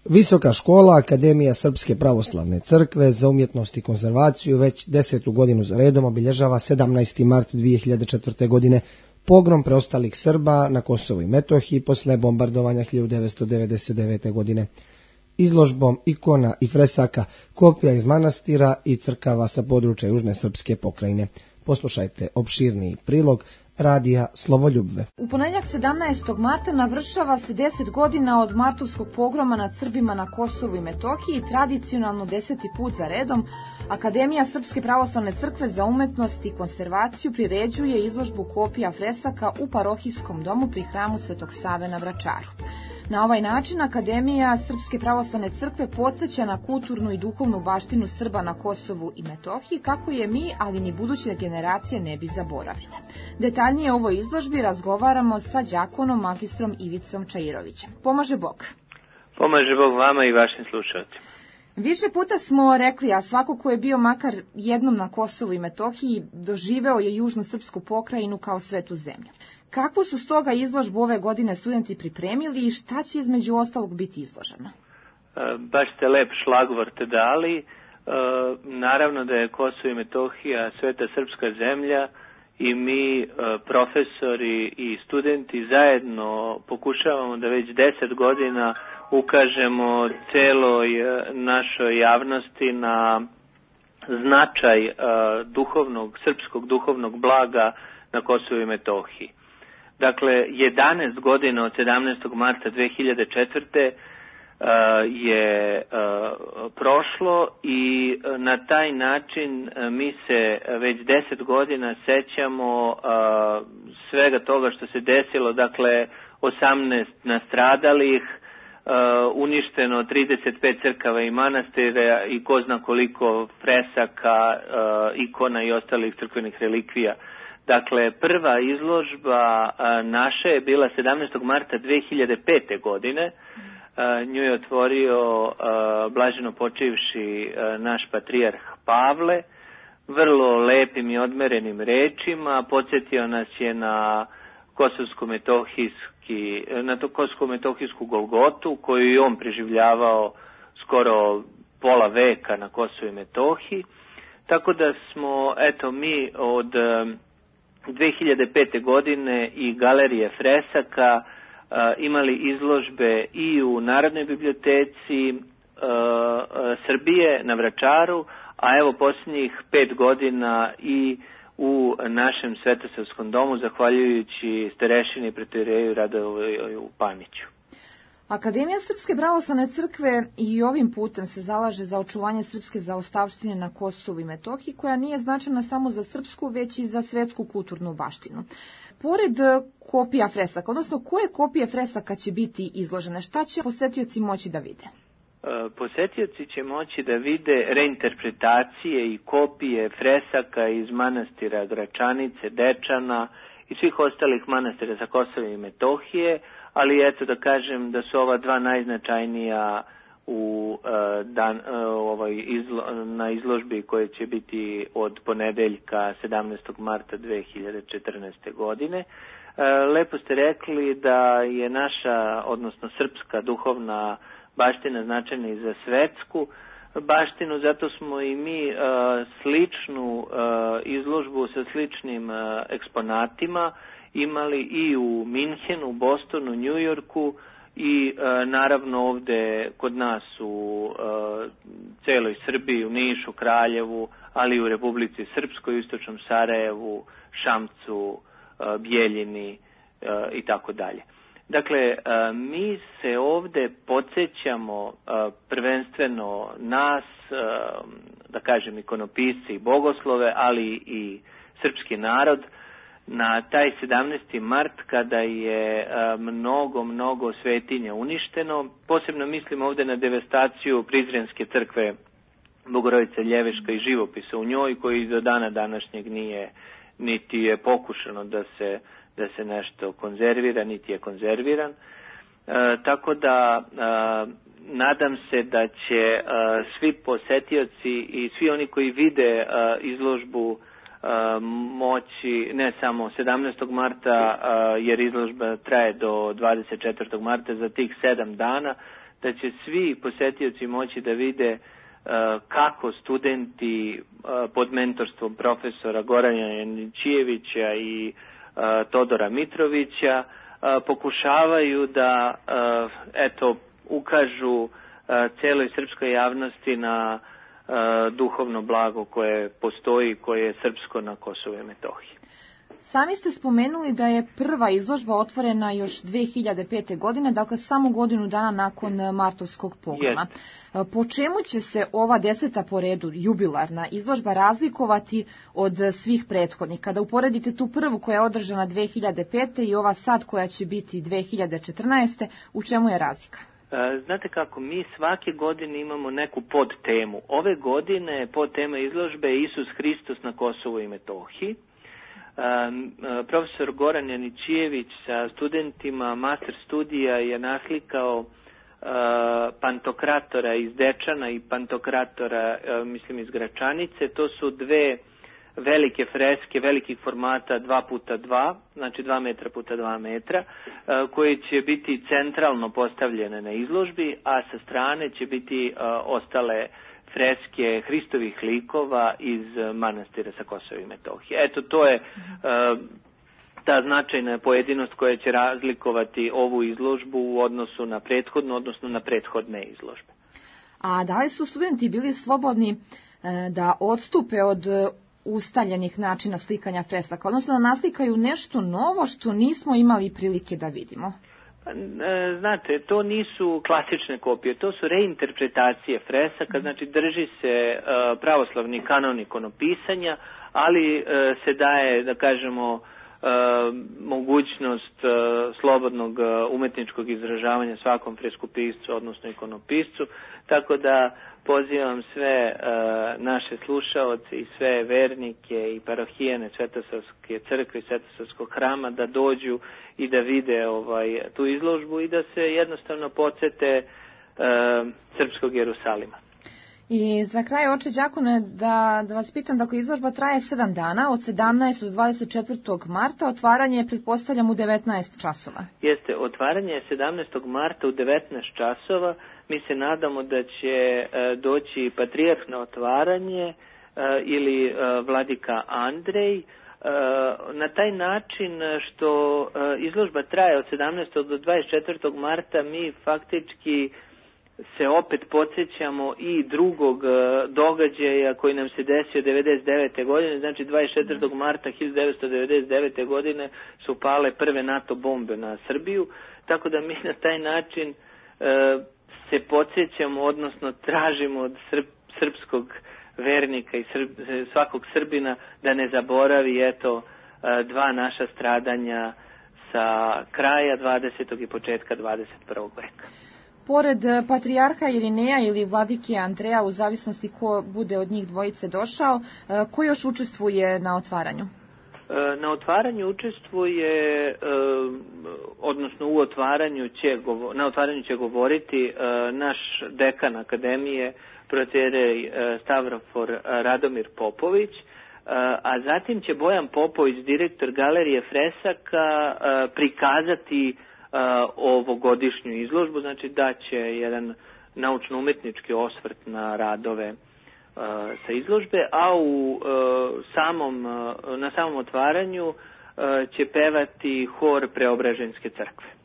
Visoka škola Akademija Srpske pravoslavne crkve za umjetnost i konzervaciju već 10. godinu za redom obilježava 17. mart 2004. godine, pogrom preostalih Srba na Kosovu i Metohiji posle bombardovanja 1999. godine. Izložbom ikona i fresaka, kopija iz manastira i crkava sa područja Južne srpske pokrajine. Poslušajte opširniji prilog radija Slovoljubve. U ponedjeljak 17. marta navršava se 10 godina od martovskog pogroma nad Srbima na Kosovu i Metohiji i tradicionalno 10. put za redom Akademija Srpske pravoslavne crkve za umetnost i konzervaciju priređuje izložbu kopija fresaka u parohijskom domu pri hramu Svetog Save na Vračaru. Na ovaj način Akademija Srpske pravoslavne crkve podsjeća na kulturnu i duhovnu baštinu Srba na Kosovu i Metohiji, kako je mi, ali ni buduće generacije ne bi zaboravile. Detaljnije o ovoj izložbi razgovaramo sa đakonom magistrom Ivicom Čairovićem. Pomaže Bog. Pomaže Bog vama i vašim slušalcima. Više puta smo rekli, a svako ko je bio makar jednom na Kosovu i Metohiji doživeo je južnu srpsku pokrajinu kao svetu zemlju. Kakvu su stoga izložbu ove godine studenti pripremili i šta će između ostalog biti izloženo? Baš ste lep šlagvort dali. Naravno da je Kosovo i Metohija sveta srpska zemlja i mi, profesori i studenti, zajedno pokušavamo da već 10 godina ukažemo celoj našoj javnosti na značaj srpskog duhovnog blaga na Kosovu i Metohiji. Dakle, 11 godina od 17. marta 2004. je prošlo i na taj način mi se već 10 godina sećamo svega toga što se desilo, dakle 18 nastradalih, uništeno 35 crkava i manastira i ko zna koliko fresaka, ikona i ostalih crkvenih relikvija. Dakle, prva izložba naša je bila 17. marta 2005. godine. Nju je otvorio blaženo počivši naš patrijarh Pavle, vrlo lepim i odmerenim rečima. Podsjetio nas je na kosovsko-metohijsku Golgotu, koju je on preživljavao skoro pola veka na Kosovu i Metohiji. Tako da smo, mi od 2005. godine i galerije fresaka imali izložbe i u Narodnoj biblioteci Srbije na Vračaru, a evo posljednjih 5 godina i u našem Svetosavskom domu, zahvaljujući starešini pretorijeju Radovoju Paniću. Akademija Srpske pravoslavne crkve i ovim putem se zalaže za očuvanje srpske zaostavštine na Kosovu i Metohiji, koja nije značajna samo za srpsku, već i za svetsku kulturnu baštinu. Pored kopija fresaka, odnosno koje kopije fresaka će biti izložene, šta će posetioci moći da vide? Posetioci će moći da vide reinterpretacije i kopije fresaka iz manastira Gračanice, Dečana i svih ostalih manastira sa Kosova i Metohije, ali eto da kažem da su ova dva najznačajnija na izložbi koje će biti od ponedeljka 17. marta 2014. godine. Lepo ste rekli da je naša, odnosno srpska duhovna baština značajna i za svetsku baštinu, zato smo i mi sličnu izložbu sa sličnim eksponatima imali i u Minhenu, Bostonu, Njujorku i naravno ovde kod nas u celoj Srbiji, u Nišu, Kraljevu, ali i u Republici Srpskoj, u Istočnom Sarajevu, Šamcu, Bjeljini i tako dalje. Dakle, mi se ovde podsjećamo prvenstveno nas, da kažem ikonopisci i bogoslove, ali i srpski narod, na taj 17. mart kada je mnogo svetinja uništeno. Posebno mislim ovde na devastaciju Prizrenske crkve Bogorodice Ljeveška i živopisa u njoj, koji do dana današnjeg nije, niti je pokušano da se nešto konzervira, niti je konzerviran. Tako da nadam se da će svi posetioci i svi oni koji vide izložbu moći ne samo 17. marta, jer izložba traje do 24. marta, za tih 7 dana, da će svi posetioci moći da vide kako studenti pod mentorstvom profesora Gorana Janićijevića i Todora Mitrovića pokušavaju da ukažu celoj srpskoj javnosti na duhovno blago koje postoji, koje je srpsko na Kosovu i Metohiji. Sami ste spomenuli da je prva izložba otvorena još 2005. godine, dakle samo godinu dana nakon martovskog pogroma. Po čemu će se ova 10. po redu jubilarna izložba razlikovati od svih prethodnih? Kada uporedite tu prvu koja je održana 2005. i ova sad koja će biti 2014. u čemu je razlika? Znate kako, mi svake godine imamo neku podtemu. Ove godine podtema izložbe je Isus Hristos na Kosovu i Metohiji. Profesor Goran Janićijević sa studentima master studija je naslikao Pantokratora iz Dečana i Pantokratora, mislim, iz Gračanice. To su dve velike freske, velikih formata 2x2, znači 2 metra puta 2 metra, koje će biti centralno postavljene na izložbi, a sa strane će biti ostale freske Hristovih likova iz manastira sa Kosova i Metohije. Eto, to je ta značajna pojedinost koja će razlikovati ovu izložbu u odnosu na prethodnu, odnosno na prethodne izložbe. A da li su studenti bili slobodni da odstupe od ustaljenih načina slikanja fresaka, odnosno da naslikaju nešto novo što nismo imali prilike da vidimo? Znate, to nisu klasične kopije, to su reinterpretacije fresaka, znači drži se pravoslavni kanon ikonopisanja, ali se daje, da kažemo, mogućnost slobodnog umetničkog izražavanja svakom freskopiscu, odnosno ikonopiscu, tako da pozivam sve naše slušaoce i sve vernike i parohijane Svetosavske crkve i Svetosavskog hrama da dođu i da vide tu izložbu i da se jednostavno podsete srpskog Jerusalima. I za kraj, oče đakone, da vas pitam, dakle, izložba traje 7 dana, od 17. do 24. marta, otvaranje je, pretpostavljam, u 19 časova. Jeste, otvaranje je 17. marta u 19 časova. Mi se nadamo da će doći patrijarh na otvaranje ili vladika Andrej. Na taj način što izložba traje od 17. do 24. marta, mi faktički se opet podsjećamo i drugog događaja koji nam se desio 1999. godine, znači 24. marta 1999. godine su pale prve NATO bombe na Srbiju, tako da mi na taj način se podsjećamo, odnosno tražimo od srpskog vernika i svakog Srbina da ne zaboravi dva naša stradanja sa kraja 20. i početka 21. veka. Pored patrijarha Irineja ili vladike Andreja, u zavisnosti ko bude od njih dvojice došao, ko još učestvuje na otvaranju? Na otvaranju učestvuje, odnosno u otvaranju će govoriti naš dekan akademije, proterej Stavrofor Radomir Popović, a zatim će Bojan Popović, direktor Galerije fresaka, prikazati ovogodišnju izložbu, znači da će jedan naučno-umetnički osvrt na radove sa izložbe, a na samom otvaranju će pevati hor Preobraženske crkve.